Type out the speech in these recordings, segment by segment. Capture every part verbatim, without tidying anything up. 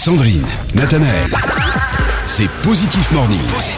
Sandrine, Nathanaël, c'est Positif Morning.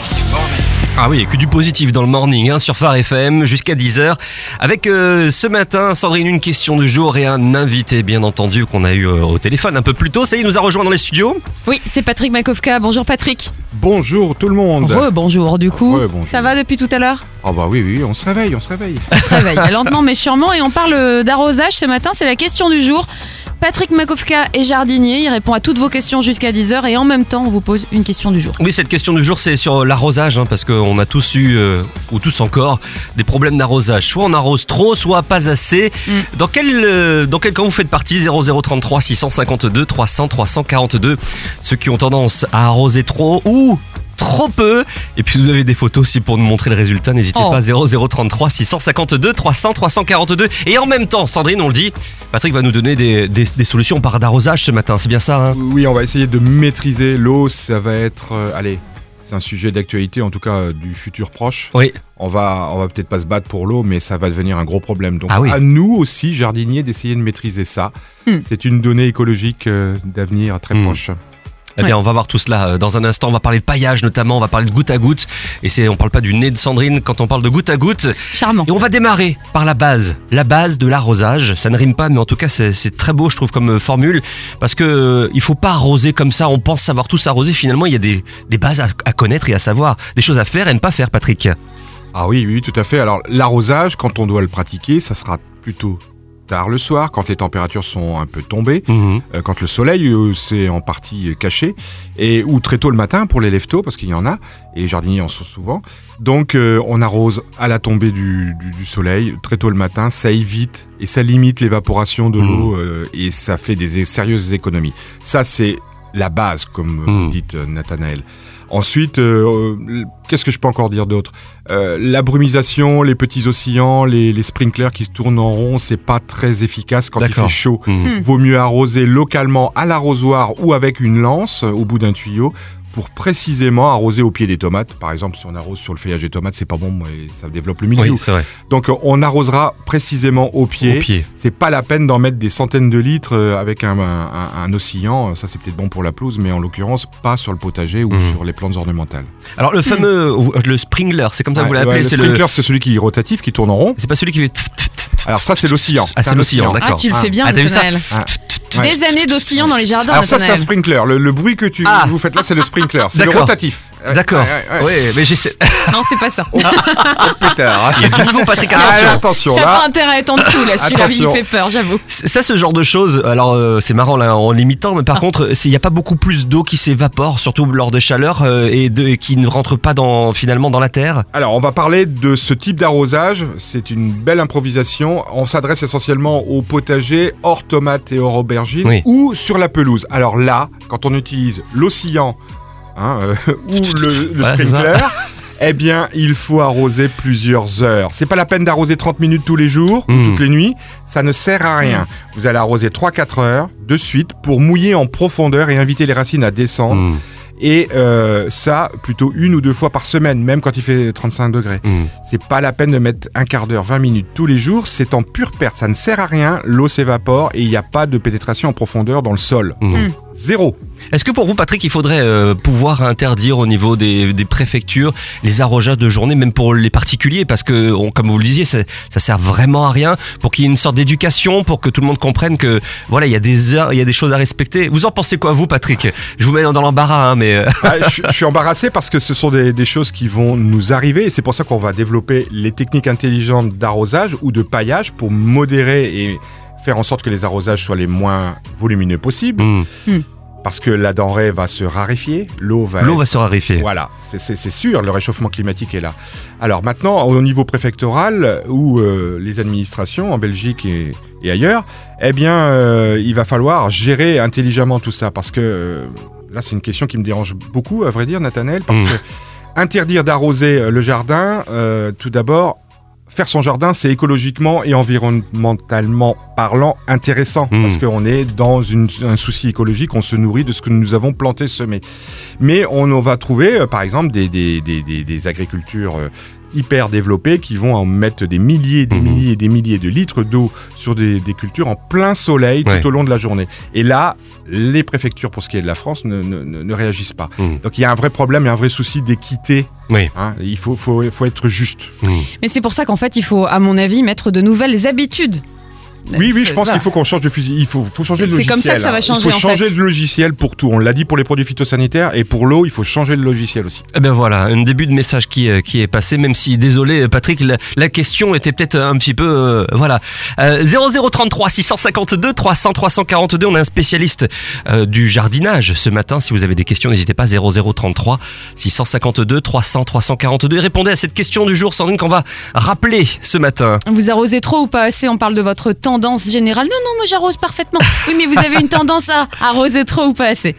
Ah oui, que du positif dans le morning hein, sur Phare F M jusqu'à dix heures. Avec euh, ce matin, Sandrine, une question du jour et un invité, bien entendu, qu'on a eu euh, au téléphone un peu plus tôt. Ça y est, il nous a rejoint dans les studios. Oui, c'est Patrick Makovka. Bonjour Patrick. Bonjour tout le monde. Re-bonjour du coup. Re-bonjour. Ça va depuis tout à l'heure ? Ah bah oui, oui, on se réveille, on se réveille. On se réveille lentement mais sûrement et on parle d'arrosage ce matin, c'est la question du jour. Patrick Makovka est jardinier, il répond à toutes vos questions jusqu'à dix heures et en même temps on vous pose une question du jour. Oui, cette question du jour c'est sur l'arrosage hein, parce qu'on a tous eu, euh, ou tous encore, des problèmes d'arrosage. Soit on arrose trop, soit pas assez. Mm. Dans, quel, euh, dans quel camp vous faites partie ? Zéro zéro trente-trois six cent cinquante-deux trois cents trois cent quarante-deux. Ceux qui ont tendance à arroser trop ou trop peu. Et puis vous avez des photos aussi pour nous montrer le résultat. N'hésitez oh. pas, zéro zéro trente-trois six cent cinquante-deux trois cents trois cent quarante-deux. Et en même temps, Sandrine, on le dit, Patrick va nous donner des, des, des solutions par d'arrosage ce matin, c'est bien ça hein ? Oui, on va essayer de maîtriser l'eau, ça va être... Euh, allez, c'est un sujet d'actualité, en tout cas euh, du futur proche. Oui. On va, on va peut-être pas se battre pour l'eau, mais ça va devenir un gros problème. Donc ah oui. à nous aussi, jardiniers, d'essayer de maîtriser ça. Hmm. C'est une donnée écologique euh, d'avenir très hmm. proche. Eh bien, ouais. on va voir tout cela dans un instant. On va parler de paillage notamment, on va parler de goutte à goutte. Et c'est, on parle pas du nez de Sandrine quand on parle de goutte à goutte. Charmant. Et on va démarrer par la base, la base de l'arrosage. Ça ne rime pas, mais en tout cas, c'est, c'est très beau, je trouve, comme formule. Parce que euh, il faut pas arroser comme ça. On pense savoir tous arroser. Finalement, il y a des, des bases à, à connaître et à savoir. Des choses à faire et ne pas faire, Patrick. Ah oui, oui, tout à fait. Alors, l'arrosage, quand on doit le pratiquer, ça sera plutôt tard le soir, quand les températures sont un peu tombées, mmh. euh, quand le soleil euh, s'est en partie caché, et, ou très tôt le matin pour les lève-tôt, parce qu'il y en a, et les jardiniers en sont souvent. Donc euh, on arrose à la tombée du, du, du soleil, très tôt le matin, ça évite et ça limite l'évaporation de mmh. l'eau, euh, et ça fait des sérieuses économies. Ça, c'est la base, comme mmh. vous dites, Nathanaël. Ensuite, euh, qu'est-ce que je peux encore dire d'autre ? euh, La brumisation, les petits oscillants, les, les sprinklers qui tournent en rond, c'est pas très efficace quand D'accord. il fait chaud. Mmh. Vaut mieux arroser localement à l'arrosoir ou avec une lance au bout d'un tuyau pour précisément arroser au pied des tomates. Par exemple, si on arrose sur le feuillage des tomates, c'est pas bon, et ça développe le mildiou. Oui, c'est vrai. Donc on arrosera précisément au pied. Au pied. C'est pas la peine d'en mettre des centaines de litres avec un, un, un oscillant. Ça, c'est peut-être bon pour la pelouse, mais en l'occurrence, pas sur le potager ou mmh. sur les plantes ornementales. Alors le fameux, mmh. le sprinkler, c'est comme ça que vous l'appelez. Ouais, le c'est sprinkler, le... c'est celui qui est rotatif, qui tourne en rond. C'est pas celui qui fait... Alors ça, c'est l'oscillant. Ah, c'est, c'est l'oscillant, d'accord. Ah, tu le fais bien, ah, Nathanaël. Ouais. Des années d'oscillants dans les jardins. Alors ça, Nathanaël. c'est un sprinkler. Le, le bruit que tu, ah. vous faites là, c'est le sprinkler. C'est D'accord. le rotatif. D'accord. Ouais, ouais, ouais. Oui, mais j'essaie. Non, c'est pas ça. Oh, pétard. Il y a du niveau, Patrick. Attention. Ah, attention. Il n'y a là. pas intérêt à être en dessous, là. Celui-là, il fait peur, j'avoue. Ça, ce genre de choses, alors euh, c'est marrant là en l'imitant, mais par ah. contre, il n'y a pas beaucoup plus d'eau qui s'évapore, surtout lors des chaleurs, euh, et, de, et qui ne rentre pas dans, finalement dans la terre. Alors, on va parler de ce type d'arrosage. C'est une belle improvisation. On s'adresse essentiellement au potager, hors tomates et hors aubergines, oui. ou sur la pelouse. Alors là, quand on utilise l'oscillant hein, euh, ou le, le ouais, sprinkler, eh bien, il faut arroser plusieurs heures. C'est pas la peine d'arroser trente minutes tous les jours mmh. ou toutes les nuits. Ça ne sert à rien. Mmh. Vous allez arroser trois à quatre heures de suite pour mouiller en profondeur et inviter les racines à descendre. Mmh. Et euh, ça, plutôt une ou deux fois par semaine, même quand il fait trente-cinq degrés. Mmh. C'est pas la peine de mettre un quart d'heure, vingt minutes tous les jours. C'est en pure perte. Ça ne sert à rien. L'eau s'évapore et il n'y a pas de pénétration en profondeur dans le sol. Mmh. Mmh. Zéro. Est-ce que pour vous, Patrick, il faudrait euh, pouvoir interdire au niveau des, des préfectures les arrosages de journée, même pour les particuliers, parce que, on, comme vous le disiez, ça, ça sert vraiment à rien, pour qu'il y ait une sorte d'éducation, pour que tout le monde comprenne que voilà, il y a des heures, il y a des choses à respecter. Vous en pensez quoi, vous, Patrick ? Je vous mets dans l'embarras, hein, mais ah, je, je suis embarrassé parce que ce sont des, des choses qui vont nous arriver, et c'est pour ça qu'on va développer les techniques intelligentes d'arrosage ou de paillage pour modérer et faire en sorte que les arrosages soient les moins volumineux possibles. Mmh. Mmh. Parce que la denrée va se raréfier, l'eau va... L'eau être... va se raréfier. Voilà, c'est, c'est, c'est sûr, le réchauffement climatique est là. Alors maintenant, au niveau préfectoral, ou euh, les administrations en Belgique et, et ailleurs, eh bien, euh, il va falloir gérer intelligemment tout ça. Parce que, euh, là, c'est une question qui me dérange beaucoup, à vrai dire, Nathanaël, parce mmh. que interdire d'arroser le jardin, euh, tout d'abord... Faire son jardin, c'est écologiquement et environnementalement parlant intéressant mmh. parce qu'on est dans une, un souci écologique, on se nourrit de ce que nous avons planté, semé. Mais on, on va trouver, euh, par exemple, des, des, des, des, des agricultures, euh, hyper développés qui vont en mettre des milliers, des mmh. milliers et des milliers de litres d'eau sur des, des cultures en plein soleil tout ouais. au long de la journée. Et là, les préfectures, pour ce qui est de la France, ne, ne, ne réagissent pas. Mmh. Donc il y a un vrai problème, il y a un vrai souci d'équité. Oui. Hein, il faut, faut, faut être juste. Mmh. Mais c'est pour ça qu'en fait, il faut, à mon avis, mettre de nouvelles habitudes. Oui, oui, je pense voilà. qu'il faut qu'on change de fusil. Il faut, faut changer c'est, le logiciel. C'est comme ça que ça va changer. Il faut changer en fait. de logiciel pour tout. On l'a dit pour les produits phytosanitaires et pour l'eau, il faut changer le logiciel aussi. Eh ben voilà, un début de message qui, qui est passé, même si, désolé Patrick, la, la question était peut-être un petit peu... Euh, voilà. Euh, zéro zéro trente-trois six cent cinquante-deux trois cents trois cent quarante-deux, on a un spécialiste euh, du jardinage ce matin. Si vous avez des questions, n'hésitez pas, zéro zéro trente-trois six cent cinquante-deux trois cents trois cent quarante-deux. Et répondez à cette question du jour, Sandrine, qu'on va rappeler ce matin. Vous arrosez trop ou pas assez? On parle de votre tendance générale. Non, non, moi j'arrose parfaitement. Oui, mais vous avez une tendance à arroser trop ou pas assez.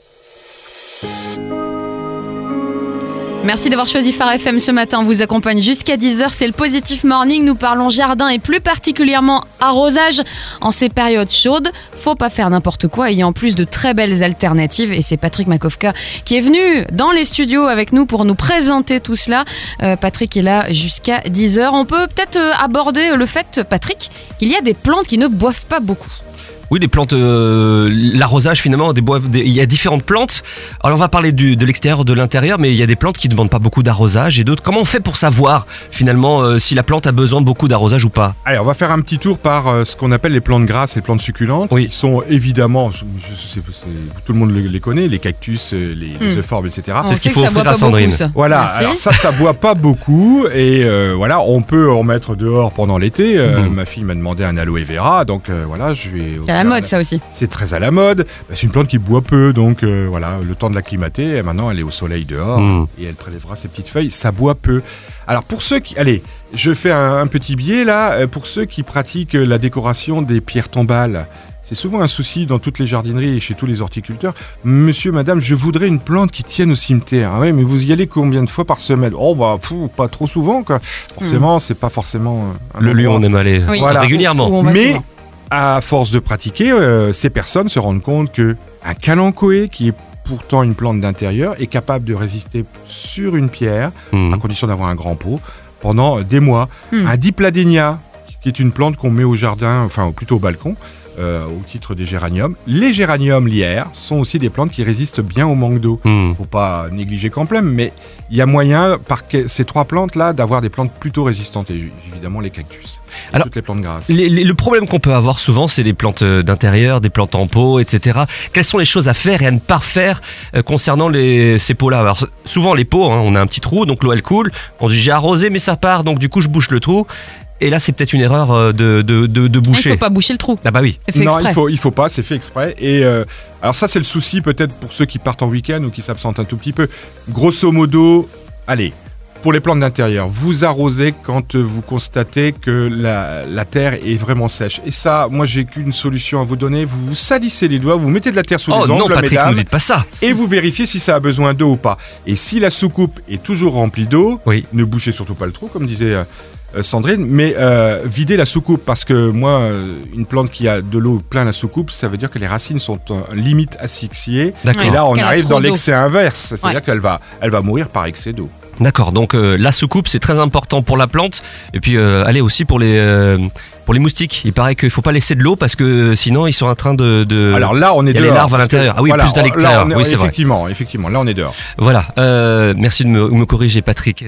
Merci d'avoir choisi Phare F M ce matin. On vous accompagne jusqu'à dix heures. C'est le Positif Morning. Nous parlons jardin et plus particulièrement arrosage en ces périodes chaudes. Faut pas faire n'importe quoi. Il y a en plus de très belles alternatives. Et c'est Patrick Makowka qui est venu dans les studios avec nous pour nous présenter tout cela. Euh, Patrick est là jusqu'à dix heures. On peut peut-être aborder le fait, Patrick, qu'il y a des plantes qui ne boivent pas beaucoup. Oui, les plantes, euh, l'arrosage finalement, des bois, des, il y a différentes plantes. Alors on va parler du, de l'extérieur, de l'intérieur, mais il y a des plantes qui ne demandent pas beaucoup d'arrosage et d'autres. Comment on fait pour savoir finalement euh, si la plante a besoin de beaucoup d'arrosage ou pas? Allez, on va faire un petit tour par euh, ce qu'on appelle les plantes grasses et les plantes succulentes, oui. qui sont évidemment, je, je sais, tout le monde les connaît, les cactus, les, les euphorbes, et cetera. On c'est ce qu'il faut offrir à Sandrine. Beaucoup, voilà, Merci. Alors ça, ça boit pas beaucoup et euh, voilà, on peut en mettre dehors pendant l'été. Euh, mmh. Ma fille m'a demandé un aloe vera, donc euh, voilà, je vais. C'est à la mode, ça aussi. C'est très à la mode. C'est une plante qui boit peu, donc euh, voilà, le temps de l'acclimater. Et maintenant, elle est au soleil dehors mmh. et elle prélèvera ses petites feuilles. Ça boit peu. Alors pour ceux qui, allez, je fais un, un petit biais là. Pour ceux qui pratiquent la décoration des pierres tombales, c'est souvent un souci dans toutes les jardineries et chez tous les horticulteurs. Monsieur, madame, je voudrais une plante qui tienne au cimetière. Ah ouais, mais vous y allez combien de fois par semaine? Oh bah, pfff, pas trop souvent, quoi. Forcément, mmh. c'est pas forcément. Un le lieu on aime aller oui. voilà. régulièrement. Mais souvent. À force de pratiquer, euh, ces personnes se rendent compte que un kalanchoé, qui est pourtant une plante d'intérieur, est capable de résister sur une pierre, mmh. à condition d'avoir un grand pot, pendant des mois. Mmh. Un dipladénia, qui est une plante qu'on met au jardin, enfin plutôt au balcon, euh, au titre des géraniums. Les géraniums lierres sont aussi des plantes qui résistent bien au manque d'eau. Il mmh. ne faut pas négliger Camplem, mais il y a moyen, par ces trois plantes-là, d'avoir des plantes plutôt résistantes, et évidemment les cactus. Alors, toutes les plantes grasses. Les, les, le problème qu'on peut avoir souvent, c'est les plantes d'intérieur, des plantes en pot, et cetera. Quelles sont les choses à faire et à ne pas faire euh, concernant les, ces pots-là? Alors, souvent, les pots, hein, on a un petit trou, donc l'eau, elle coule. On dit, j'ai arrosé, mais ça part, donc du coup, je bouche le trou. Et là, c'est peut-être une erreur de, de, de, de boucher. Il ne faut pas boucher le trou. Ah bah oui. C'est fait non, exprès. il faut, il faut pas, c'est fait exprès. Et euh, alors ça, c'est le souci peut-être pour ceux qui partent en week-end ou qui s'absentent un tout petit peu. Grosso modo, allez, pour les plantes d'intérieur, vous arrosez quand vous constatez que la, la terre est vraiment sèche. Et ça, moi, j'ai qu'une solution à vous donner. Vous vous salissez les doigts, vous mettez de la terre sous oh les ongles, non, Patrick, mesdames, ne dites pas ça. Et vous vérifiez si ça a besoin d'eau ou pas. Et si la soucoupe est toujours remplie d'eau, oui. ne bouchez surtout pas le trou, comme disait euh, Sandrine, mais euh, videz la soucoupe, parce que moi, euh, une plante qui a de l'eau plein la soucoupe, ça veut dire que les racines sont euh, limite asphyxiées. D'accord. Et là, on Qu'elle arrive dans d'eau. L'excès inverse, c'est-à-dire ouais. qu'elle va, elle va mourir par excès d'eau. D'accord, donc euh, la soucoupe c'est très important pour la plante et puis euh, allez aussi pour les euh, pour les moustiques. Il paraît qu'il faut pas laisser de l'eau parce que sinon ils sont en train de, de... Alors là on est il y a dehors. Les larves à l'intérieur. Ah oui, voilà, plus à l'extérieur. Est, oui, c'est effectivement, vrai. effectivement, là on est dehors. Voilà. Euh, merci de me, me corriger, Patrick.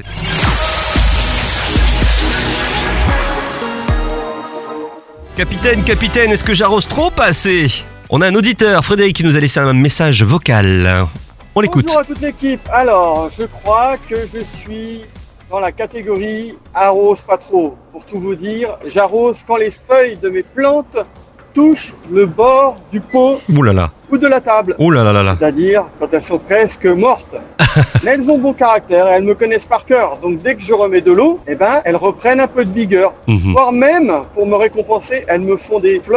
Capitaine, capitaine, est-ce que j'arrose trop pas assez? On a un auditeur, Frédéric, qui nous a laissé un message vocal. On l'écoute. Bonjour à toute l'équipe. Alors, je crois que je suis dans la catégorie arrose pas trop. Pour tout vous dire, j'arrose quand les feuilles de mes plantes touchent le bord du pot Ouh là là. ou de la table. Ouh là là là là. C'est-à-dire quand elles sont presque mortes. Mais elles ont bon caractère et elles me connaissent par cœur. Donc dès que je remets de l'eau, eh ben, elles reprennent un peu de vigueur. Mm-hmm. Voire même, pour me récompenser, elles me font des fleurs.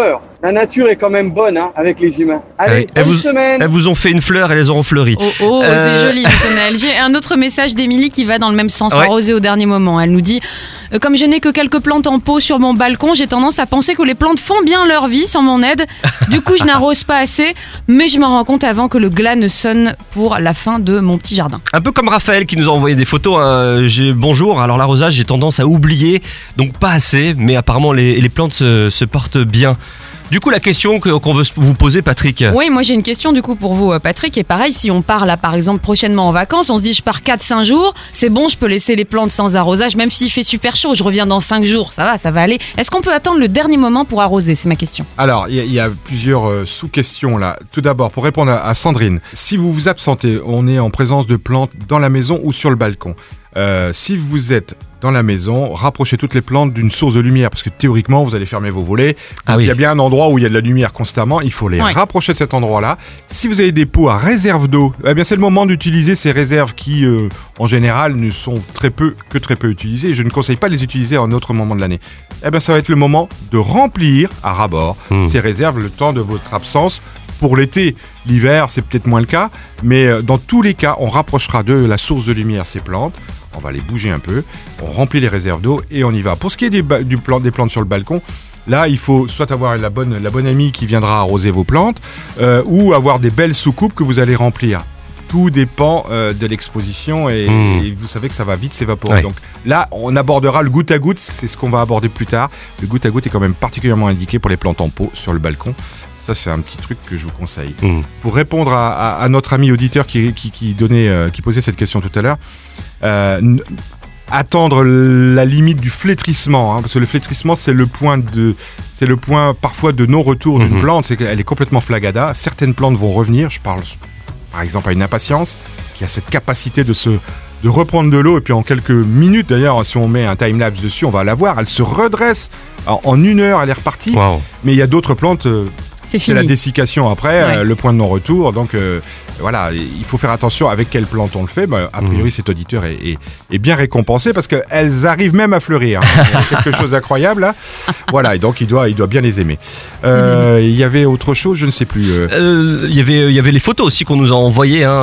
La nature est quand même bonne hein, avec les humains. Allez, Ouais. Elles bonne vous- semaine. Elles vous ont fait une fleur et les auront fleuries. Oh, oh Euh, c'est joli, Nathanaël. J'ai un autre message d'Émilie qui va dans le même sens, Ouais. arroser au dernier moment. Elle nous dit euh, comme je n'ai que quelques plantes en pot sur mon balcon, j'ai tendance à penser que les plantes font bien leur vie sans mon aide. Du coup, je n'arrose pas assez, mais je m'en rends compte avant que le glas ne sonne pour la fin de mon petit jardin. Un peu comme Raphaël qui nous a envoyé des photos. Hein. J'ai, bonjour, alors l'arrosage, j'ai tendance à oublier, donc pas assez, mais apparemment les, les plantes se, se portent bien. Du coup, la question que- qu'on veut vous poser, Patrick. Oui, moi j'ai une question du coup pour vous, euh, Patrick. Et pareil, si on part là par exemple prochainement en vacances, on se dit je pars quatre cinq jours, c'est bon, je peux laisser les plantes sans arrosage, même s'il fait super chaud, je reviens dans cinq jours, ça va, ça va aller. Est-ce qu'on peut attendre le dernier moment pour arroser? C'est ma question. Alors, il y, a- il y a plusieurs euh, sous-questions là. Tout d'abord, pour répondre à, à Sandrine, si vous vous absentez, on est en présence de plantes dans la maison ou sur le balcon. Euh, si vous êtes dans la maison, rapprochez toutes les plantes d'une source de lumière, parce que théoriquement, vous allez fermer vos volets. Donc, Ah oui. il y a bien un endroit où il y a de la lumière constamment, il faut les Ouais. rapprocher de cet endroit-là. Si vous avez des pots à réserve d'eau, eh bien, c'est le moment d'utiliser ces réserves qui, euh, en général, ne sont très peu, que très peu utilisées. Je ne conseille pas de les utiliser en autre moment de l'année. Eh bien, ça va être le moment de remplir à ras-bord Mmh. ces réserves le temps de votre absence. Pour l'été, l'hiver, c'est peut-être moins le cas, mais euh, dans tous les cas, on rapprochera de la source de lumière ces plantes. On va les bouger un peu, on remplit les réserves d'eau et on y va. Pour ce qui est des, ba- du plan- des plantes sur le balcon, là, il faut soit avoir la bonne, la bonne amie qui viendra arroser vos plantes, euh, ou avoir des belles soucoupes que vous allez remplir. Tout dépend euh, de l'exposition et, Mmh. et vous savez que ça va vite s'évaporer. Ouais. Donc là, on abordera le goutte à goutte, c'est ce qu'on va aborder plus tard. Le goutte à goutte est quand même particulièrement indiqué pour les plantes en pot sur le balcon. Ça, c'est un petit truc que je vous conseille. Mmh. Pour répondre à, à- à notre ami auditeur qui, qui, qui donnait, euh, qui posait cette question tout à l'heure, euh, n- attendre la limite du flétrissement, hein, parce que le flétrissement, c'est le point de, c'est le point parfois de non-retour d'une Mhm. plante, c'est qu'elle est complètement flagada. Certaines plantes vont revenir. Je parle par exemple à une impatience qui a cette capacité de se de reprendre de l'eau et puis en quelques minutes, d'ailleurs, si on met un time-lapse dessus, on va la voir, elle se redresse. Alors, en une heure, elle est repartie. Waouh. Mais il y a d'autres plantes. euh, C'est c'est la fini. dessiccation après, Ouais. euh, le point de non-retour. Donc euh, voilà, il faut faire attention avec quelle plante on le fait. Bah, a priori, cet auditeur est, est- est bien récompensé parce qu'elles arrivent même à fleurir. Hein. Il y a quelque chose d'incroyable là. Voilà, et donc il doit, il doit bien les aimer. Euh, Il y avait autre chose, je ne sais plus. euh. Euh, Il y avait, il y avait les photos aussi qu'on nous a envoyées. Hein.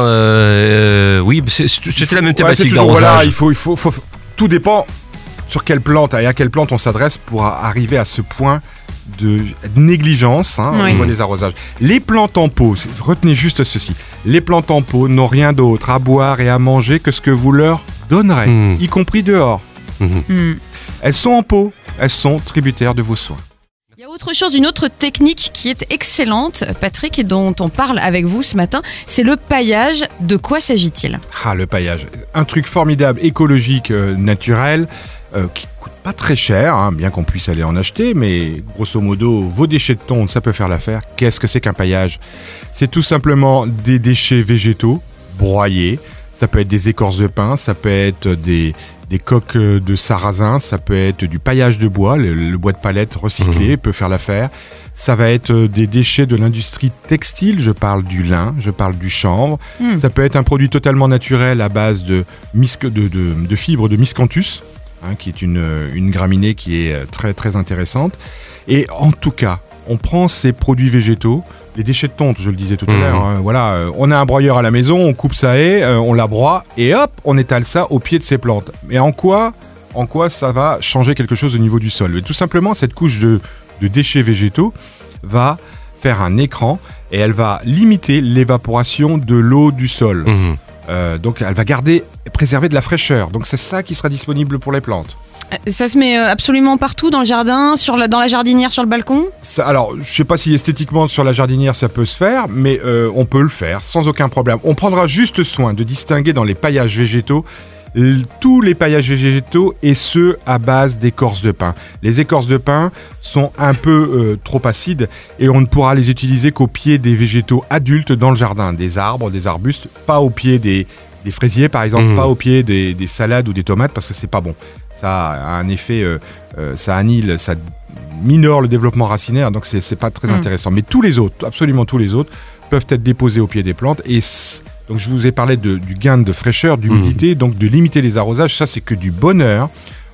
euh, oui, c'est- c'était la même Ouais, c'est thématique toujours, d'arrosage. voilà, il faut, il faut, faut- tout dépend sur quelle plante et à quelle plante on s'adresse pour a- arriver à ce point de négligence hein, au Oui. niveau des arrosages. Les plantes en pot, c'est- retenez juste ceci, les plantes en pot n'ont rien d'autre à boire et à manger que ce que vous leur donnerez, Mmh. y compris dehors. Hmm. Elles sont en pot, elles sont tributaires de vos soins. Il y a autre chose, une autre technique qui est excellente, Patrick, et dont on parle avec vous ce matin, c'est le paillage. De quoi s'agit-il? Ah, le paillage, un truc formidable, écologique, euh, naturel, euh, qui coûte pas très cher, hein, bien qu'on puisse aller en acheter, mais grosso modo, vos déchets de tonte, ça peut faire l'affaire. Qu'est-ce que c'est qu'un paillage? C'est tout simplement des déchets végétaux broyés. Ça peut être des écorces de pin, ça peut être des, des coques de sarrasin, ça peut être du paillage de bois, le, le bois de palette recyclé peut faire l'affaire. Ça va être des déchets de l'industrie textile, je parle du lin, je parle du chanvre. Hmm. Ça peut être un produit totalement naturel à base de, misc- de, de, de fibres de miscanthus, hein, qui est une, une graminée qui est très très intéressante. Et en tout cas, on prend ces produits végétaux, les déchets de tonte, je le disais tout à Mmh. l'heure, hein, voilà, euh, on a un broyeur à la maison, on coupe sa haie, euh, on la broie et hop, on étale ça au pied de ces plantes. Mais en quoi, en quoi ça va changer quelque chose au niveau du sol? Mais tout simplement, cette couche de, de déchets végétaux va faire un écran et elle va limiter l'évaporation de l'eau du sol. Mhm. Euh, donc elle va garder, préserver de la fraîcheur. Donc c'est ça qui sera disponible pour les plantes. Euh, Ça se met euh, absolument partout, dans le jardin, sur la, dans la jardinière, sur le balcon? Ça, alors, je sais pas si esthétiquement sur la jardinière ça peut se faire, mais euh, on peut le faire sans aucun problème. On prendra juste soin de distinguer dans les paillages végétaux l- tous les paillages végétaux et ceux à base d'écorce de pin. Les écorces de pin sont un peu euh, trop acides et on ne pourra les utiliser qu'au pied des végétaux adultes dans le jardin, des arbres, des arbustes, pas au pied des, des fraisiers par exemple, Mmh. pas au pied des, des salades ou des tomates parce que c'est pas bon. Ça a un effet, euh, euh, ça annihile, ça minore le développement racinaire, donc c'est c'est pas très Mm. intéressant. Mais tous les autres, absolument tous les autres, peuvent être déposés au pied des plantes. Et c- donc je vous ai parlé de- du gain de fraîcheur, d'humidité, donc de limiter les arrosages. Ça, c'est que du bonheur.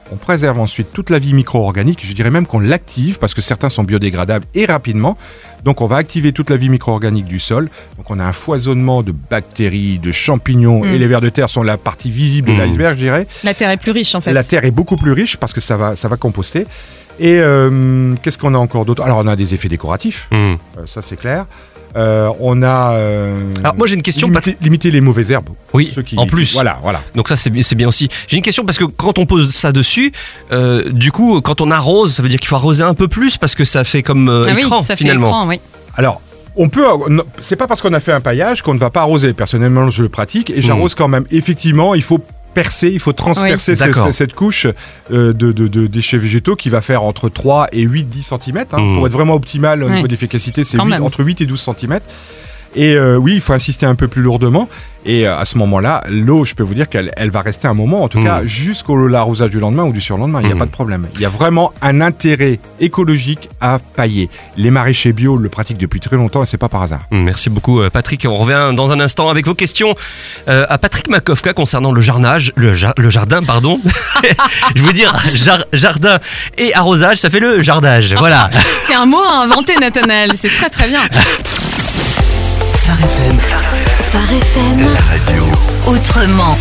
On préserve ensuite toute la vie micro-organique. Je dirais même qu'on l'active parce que certains sont biodégradables et rapidement. Donc on va activer toute la vie micro-organique du sol. Donc on a un foisonnement de bactéries, de champignons, mmh. et les vers de terre sont la partie visible de mmh. l'iceberg, je dirais. La terre est plus riche en fait. La terre est beaucoup plus riche parce que ça va, ça va composter. Et euh, qu'est-ce qu'on a encore d'autre ? Alors on a des effets décoratifs, mmh. euh, ça c'est clair. Euh, on a. Euh, Alors moi j'ai une question. Limiter, Pat... limiter les mauvaises herbes. Oui. Ceux qui, en plus. Voilà, voilà. Donc ça c'est, c'est bien aussi. J'ai une question parce que quand on pose ça dessus, euh, du coup quand on arrose, ça veut dire qu'il faut arroser un peu plus parce que ça fait comme euh, ah écran oui, ça finalement. Fait écran, oui. Alors. On peut, c'est pas parce qu'on a fait un paillage qu'on ne va pas arroser. Personnellement, je le pratique et j'arrose mmh. quand même. Effectivement, il faut percer, il faut transpercer oui. ce, cette couche euh, de, de, de déchets végétaux qui va faire entre trois et huit à dix centimètres. Hein, mmh. Pour être vraiment optimal au oui. niveau d'efficacité, c'est huit, entre huit et douze centimètres. Et euh, oui, il faut insister un peu plus lourdement. Et euh, à ce moment-là, l'eau, je peux vous dire qu'elle elle va rester un moment, en tout mmh. cas jusqu'au l'arrosage du lendemain ou du surlendemain. Il n'y a mmh. pas de problème. Il y a vraiment un intérêt écologique à pailler. Les maraîchers bio le pratiquent depuis très longtemps et c'est pas par hasard. Mmh, merci beaucoup Patrick. On revient dans un instant avec vos questions euh, à Patrick Makowka concernant le jardinage, le, jar, le jardin, pardon. Je veux dire jar, jardin et arrosage, ça fait le jardage. Voilà. C'est un mot à inventer, Nathanaël. C'est très très bien. Phare F M. Phare F M. La radio. Autrement.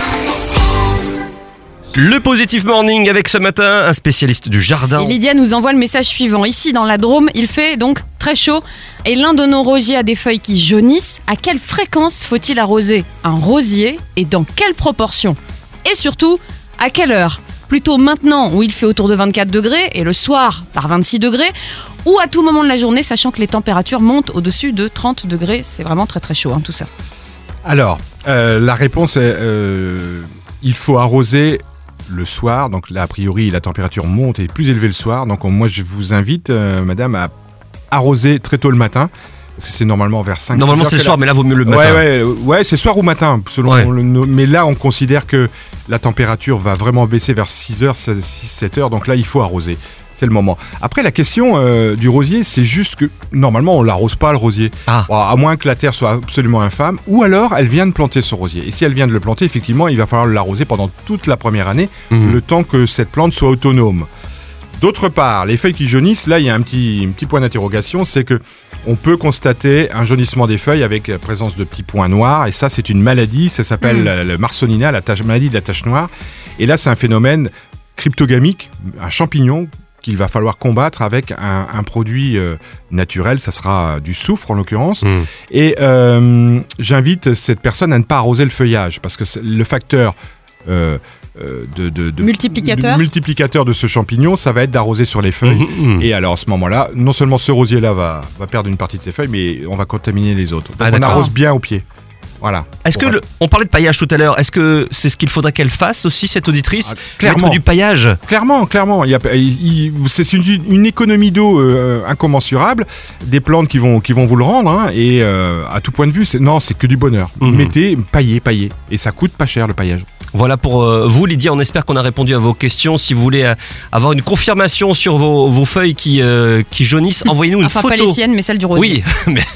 Le Positive Morning avec ce matin un spécialiste du jardin. Et Lydia nous envoie le message suivant. Ici dans la Drôme, il fait donc très chaud et l'un de nos rosiers a des feuilles qui jaunissent. À quelle fréquence faut-il arroser un rosier et dans quelle proportion ? Et surtout, à quelle heure ? Plutôt maintenant où il fait autour de vingt-quatre degrés et le soir par vingt-six degrés, ou à tout moment de la journée, sachant que les températures montent au-dessus de trente degrés. C'est vraiment très très chaud hein, tout ça. Alors, euh, la réponse est euh, il faut arroser le soir. Donc là, a priori, la température monte et est plus élevée le soir. Donc moi, je vous invite, euh, madame, à arroser très tôt le matin. Parce que c'est normalement vers cinq Normalement c'est le soir, la... mais là vaut mieux le matin. Ouais, ouais, ouais c'est soir ou matin, selon ouais. le... Mais là, on considère que la température va vraiment baisser vers six heures, six sept heures. Donc là, il faut arroser. C'est le moment. Après, la question euh, du rosier, c'est juste que normalement, on l'arrose pas le rosier. Ah. Bon, à moins que la terre soit absolument infâme. Ou alors, elle vient de planter ce rosier. Et si elle vient de le planter, effectivement, il va falloir l'arroser pendant toute la première année, mmh. le temps que cette plante soit autonome. D'autre part, les feuilles qui jaunissent, là, il y a un petit, un petit point d'interrogation, c'est que on peut constater un jaunissement des feuilles avec la présence de petits points noirs. Et ça, c'est une maladie. Ça s'appelle mmh. le Marsonina, la tache, maladie de la tache noire. Et là, c'est un phénomène cryptogamique, un champignon qu'il va falloir combattre avec un, un produit euh, naturel. Ça sera du soufre, en l'occurrence. Mmh. Et euh, j'invite cette personne à ne pas arroser le feuillage parce que le facteur... Euh, De, de, de, multiplicateur. de multiplicateur de ce champignon, ça va être d'arroser sur les feuilles. Mmh, mmh. Et alors à ce moment-là, non seulement ce rosier-là va, va perdre une partie de ses feuilles, mais on va contaminer les autres. Donc ah, on arrose bien au pied. Voilà. Est-ce que le, on parlait de paillage tout à l'heure. Est-ce que c'est ce qu'il faudrait qu'elle fasse aussi, cette auditrice, ah, clairement, mettre du paillage ? Clairement, clairement. Il y a, il, c'est une, une économie d'eau euh, incommensurable. Des plantes qui vont, qui vont vous le rendre. Hein, et euh, à tout point de vue, c'est, non, c'est que du bonheur. Mmh. Mettez, paillez, paillez. Et ça coûte pas cher le paillage. Voilà pour euh, vous, Lydia. On espère qu'on a répondu à vos questions. Si vous voulez euh, avoir une confirmation sur vos, vos feuilles qui, euh, qui jaunissent, envoyez-nous une enfin, photo. Enfin, pas les siennes, mais celles du rosier. Oui, mais...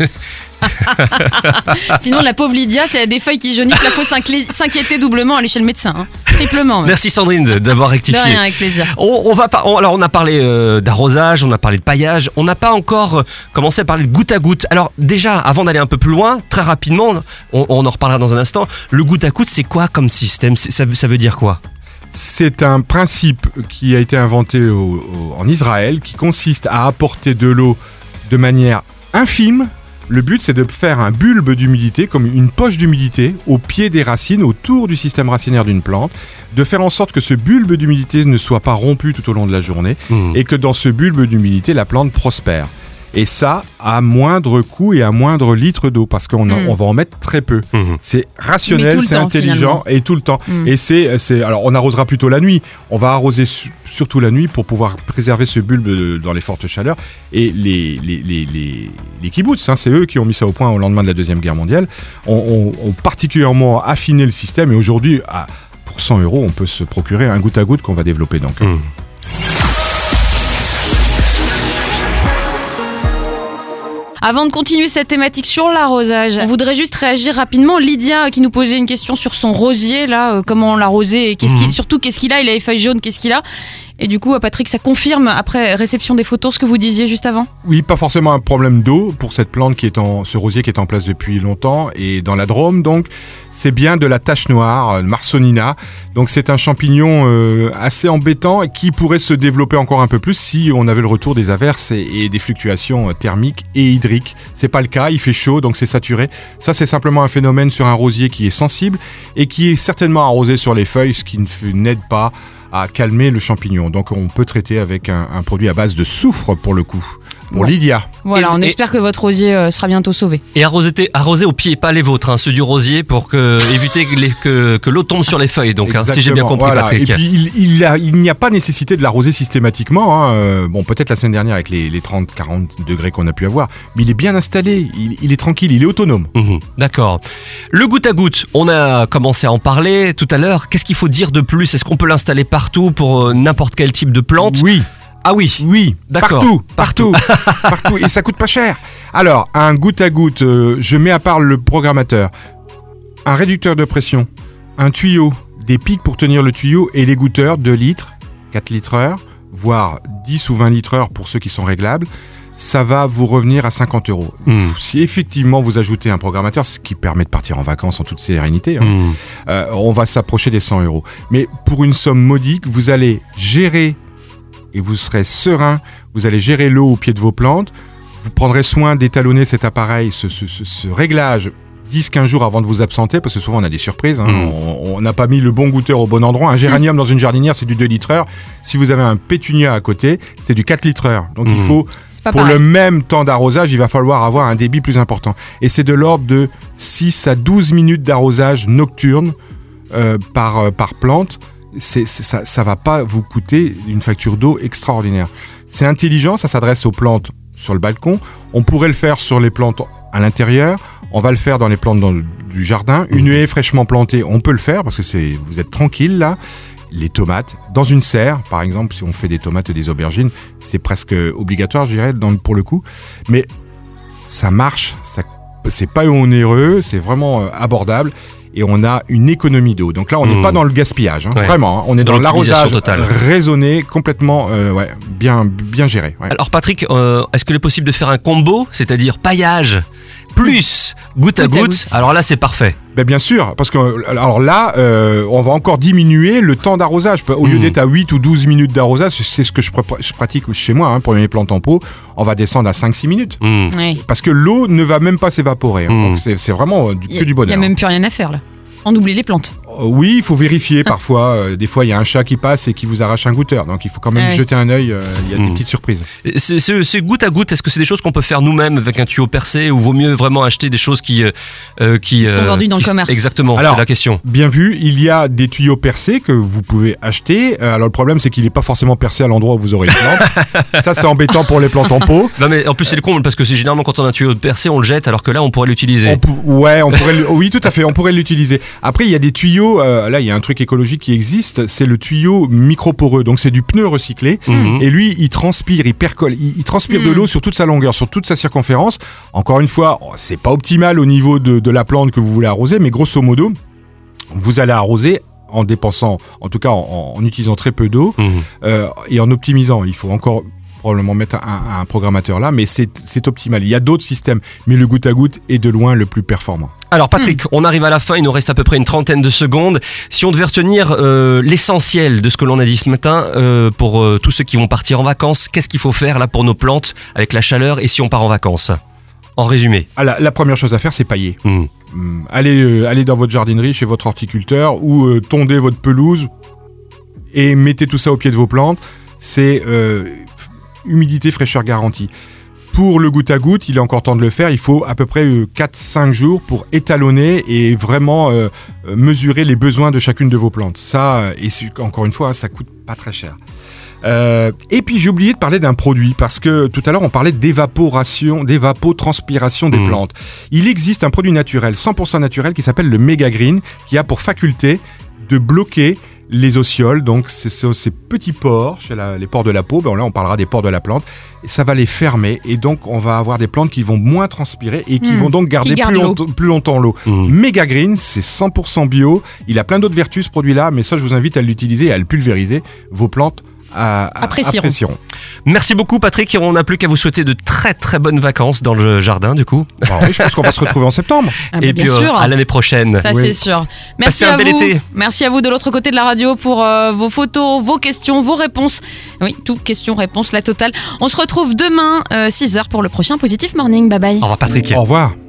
Sinon, la pauvre Lydia, c'est des feuilles qui jaunissent, là, faut s'inquiéter doublement, aller chez le médecin. Hein. Triplement. Même. Merci Sandrine d'avoir rectifié. De rien, avec plaisir. On, on va par... on, alors, on a parlé euh, d'arrosage, on a parlé de paillage, on n'a pas encore euh, commencé à parler de goutte à goutte. Alors, déjà, avant d'aller un peu plus loin, très rapidement, on, on en reparlera dans un instant. Le goutte à goutte, c'est quoi comme système ? ça, ça veut dire quoi ? C'est un principe qui a été inventé au, au, en Israël qui consiste à apporter de l'eau de manière infime. Le but, c'est de faire un bulbe d'humidité, comme une poche d'humidité, au pied des racines, autour du système racinaire d'une plante, de faire en sorte que ce bulbe d'humidité ne soit pas rompu tout au long de la journée, mmh. et que dans ce bulbe d'humidité, la plante prospère. Et ça, à moindre coût et à moindre litre d'eau, parce qu'on mmh. on va en mettre très peu. Mmh. C'est rationnel, c'est temps, intelligent, finalement. Et tout le temps. Mmh. Et c'est, c'est, alors, on arrosera plutôt la nuit. On va arroser su- surtout la nuit pour pouvoir préserver ce bulbe de, dans les fortes chaleurs. Et les, les, les, les, les kibbutz, hein, c'est eux qui ont mis ça au point au lendemain de la Deuxième Guerre mondiale, ont, ont, ont particulièrement affiné le système. Et aujourd'hui, à, pour cent euros, on peut se procurer un goutte à goutte qu'on va développer. Donc. Mmh. Avant de continuer cette thématique sur l'arrosage, on voudrait juste réagir rapidement. Lydia qui nous posait une question sur son rosier, là, euh, comment l'arroser et qu'est-ce Mhm. qu'il, surtout qu'est-ce qu'il a, il a les feuilles jaunes, qu'est-ce qu'il a. Et du coup, Patrick, ça confirme après réception des photos ce que vous disiez juste avant. Oui, pas forcément un problème d'eau pour cette plante qui est en, ce rosier qui est en place depuis longtemps et dans la Drôme. Donc, c'est bien de la tache noire, euh, Marsonina. Donc, c'est un champignon euh, assez embêtant et qui pourrait se développer encore un peu plus si on avait le retour des averses et, et des fluctuations euh, thermiques et hydriques. C'est pas le cas, il fait chaud, donc c'est saturé. Ça, c'est simplement un phénomène sur un rosier qui est sensible et qui est certainement arrosé sur les feuilles, ce qui ne f- n'aide pas à calmer le champignon. Donc on peut traiter avec un, un produit à base de soufre pour le coup. Pour Bon. Lydia. Voilà, Et- on et- espère que votre rosier euh, sera bientôt sauvé. Et arroser, arroser au pied, pas les vôtres, hein, ceux du rosier, pour que, éviter que, les- que, que l'eau tombe sur les feuilles. Donc, hein, si j'ai bien Exactement, compris, voilà. Patrick. Et puis il, il, a- il n'y a pas nécessité de l'arroser systématiquement. Hein. Euh, Bon, peut-être la semaine dernière avec les, les trente à quarante degrés qu'on a pu avoir. Mais il est bien installé, il, il est tranquille, il est autonome. Mhm, d'accord. Le goutte à goutte, on a commencé à en parler tout à l'heure. Qu'est-ce qu'il faut dire de plus? Est-ce qu'on peut l'installer partout pour euh, n'importe quel type de plante? Oui. Ah oui. Oui, D'accord. partout, partout, partout, et ça coûte pas cher. Alors, un goutte à goutte, euh, je mets à part le programmateur, un réducteur de pression, un tuyau, des pics pour tenir le tuyau et les goutteurs deux litres, quatre litres heure, voire dix ou vingt litres heure pour ceux qui sont réglables. Ça va vous revenir à cinquante euros. Mhm. Si effectivement vous ajoutez un programmateur, ce qui permet de partir en vacances en toute sérénité, hein, Mhm. euh, on va s'approcher des cent euros. Mais pour une somme modique, vous allez gérer et vous serez serein, vous allez gérer l'eau au pied de vos plantes, vous prendrez soin d'étalonner cet appareil, ce, ce, ce, ce réglage dix à quinze jours avant de vous absenter, parce que souvent on a des surprises, hein. Mmh. on on n'a pas mis le bon goûteur au bon endroit. Un géranium dans une jardinière, c'est du deux litres heure. Si vous avez un pétunia à côté, c'est du quatre litres heure. Donc Mmh. il faut, C'est pas pour pareil. le même temps d'arrosage, il va falloir avoir un débit plus important. Et c'est de l'ordre de six à douze minutes d'arrosage nocturne euh, par, euh, par plante. C'est, c'est- ça, ça va pas vous coûter une facture d'eau extraordinaire. C'est intelligent, ça s'adresse aux plantes sur le balcon. On pourrait le faire sur les plantes à l'intérieur. On va le faire dans les plantes dans le- du jardin. Une haie fraîchement plantée, on peut le faire parce que c'est, vous êtes tranquille là. Les tomates, dans une serre, par exemple, si on fait des tomates et des aubergines, c'est presque obligatoire, je dirais, dans, pour le coup. Mais ça marche, ça, c'est pas onéreux, c'est vraiment euh, abordable. Et on a une économie d'eau. Donc là, on n'est Mmh. pas dans le gaspillage, hein, Ouais. vraiment. hein. On est Dans dans, l'optimisation l'arrosage totale. raisonné, complètement, euh, ouais, bien, bien géré. Ouais. Alors Patrick, euh, est-ce qu'il est possible de faire un combo, c'est-à-dire paillage plus goutte à Goutte à goutte? goutte. Alors là, c'est parfait. Ben bien sûr, parce que alors là, euh, on va encore diminuer le temps d'arrosage. Au lieu Mmh. d'être à huit ou douze minutes d'arrosage, c'est ce que je, pr- je pratique chez moi, hein, pour mes plantes en pot, on va descendre à cinq six minutes. Mhm. Oui. Parce que l'eau ne va même pas s'évaporer. hein. Mmh. Donc c'est c'est vraiment euh, du- Il y que du a- il bonheur. y a même plus rien à faire là. On oublie les plantes. Euh, Oui, il faut vérifier parfois. euh, des fois, il y a un chat qui passe et qui vous arrache un goutteur. Donc il faut quand même Ah oui. jeter un œil. euh, Il y a Mmh. des petites surprises. Et c'est- c'est- Ces goutte à goutte, est-ce que c'est des choses qu'on peut faire nous-mêmes avec un tuyau percé, ou vaut mieux vraiment acheter des choses qui euh, euh, qui, Qui sont vendues dans le commerce. Exactement, Alors, c'est la question. Bien vu, il y a des tuyaux percés que vous pouvez acheter. Euh, alors le problème, c'est qu'il n'est pas forcément percé à l'endroit où vous aurez une plante. Ça, c'est embêtant pour les plantes en pot. Non mais en plus c'est le comble parce que c'est généralement quand on a un tuyau percé, on le jette, alors que là on pourrait l'utiliser. On pou- ouais, on pourrait. le- Oui, tout à fait. On pourrait l'utiliser. Après, il y a des tuyaux. euh, là, il y a un truc écologique qui existe. C'est le tuyau microporeux. Donc, c'est du pneu recyclé. Mhm. Et lui, il transpire, il percole, il, il transpire de Mhm. l'eau sur toute sa longueur, sur toute sa circonférence. Encore une fois, oh, c'est pas optimal au niveau de, de la plante que vous voulez arroser, mais grosso modo, vous allez arroser en dépensant, en tout cas en, en utilisant très peu d'eau Mhm. euh, et en optimisant. Il faut encore probablement mettre un, un programmateur là, mais c'est c'est optimal. Il y a d'autres systèmes, mais le goutte à goutte est de loin le plus performant. Alors Patrick, on arrive à la fin, il nous reste à peu près une trentaine de secondes. Si on devait retenir euh, l'essentiel de ce que l'on a dit ce matin, euh, pour euh, tous ceux qui vont partir en vacances, qu'est-ce qu'il faut faire là pour nos plantes avec la chaleur et si on part en vacances? En résumé. Ah, la, la première chose à faire, c'est pailler. Mhm. Hum, Allez, euh, allez dans votre jardinerie, chez votre horticulteur, ou euh, tondez votre pelouse et mettez tout ça au pied de vos plantes. C'est euh, f- humidité, fraîcheur garantie. Pour le goutte à goutte, il est encore temps de le faire. Il faut à peu près euh, quatre à cinq jours pour étalonner et vraiment euh, euh, mesurer les besoins de chacune de vos plantes. Ça, euh, et c'est- encore une fois, ça coûte pas très cher. Euh, et puis j'ai oublié de parler d'un produit parce que tout à l'heure on parlait d'évaporation, d'évapotranspiration des Mmh. plantes. Il existe un produit naturel, cent pour cent naturel, qui s'appelle le Mega Green, qui a pour faculté de bloquer Les oscioles, donc c'est ce- ces petits pores, chez la- les pores de la peau, ben là on parlera des pores de la plante, et ça va les fermer, et donc on va avoir des plantes qui vont moins transpirer et qui Mmh, vont donc garder gardent plus, l'eau. longtemps- plus longtemps l'eau. Mmh. Mega Green, c'est cent pour cent bio, il a plein d'autres vertus ce produit-là, mais ça je vous invite à l'utiliser et à le pulvériser, vos plantes à, à- Apprécieront. apprécieront. Merci beaucoup Patrick, et on n'a plus qu'à vous souhaiter de très très bonnes vacances dans le jardin du coup. Bon, oui, je pense qu'on va se retrouver en septembre. Ah bah, et bien puis euh, sûr. à l'année prochaine. Ça Oui. c'est sûr. Merci Passez un à bel vous. été. Merci à vous de l'autre côté de la radio pour euh, vos photos, vos questions, vos réponses. Oui, tout questions, réponses, la totale. On se retrouve demain euh, six heures pour le prochain Positif Morning. Bye bye. Au revoir Patrick. Au revoir.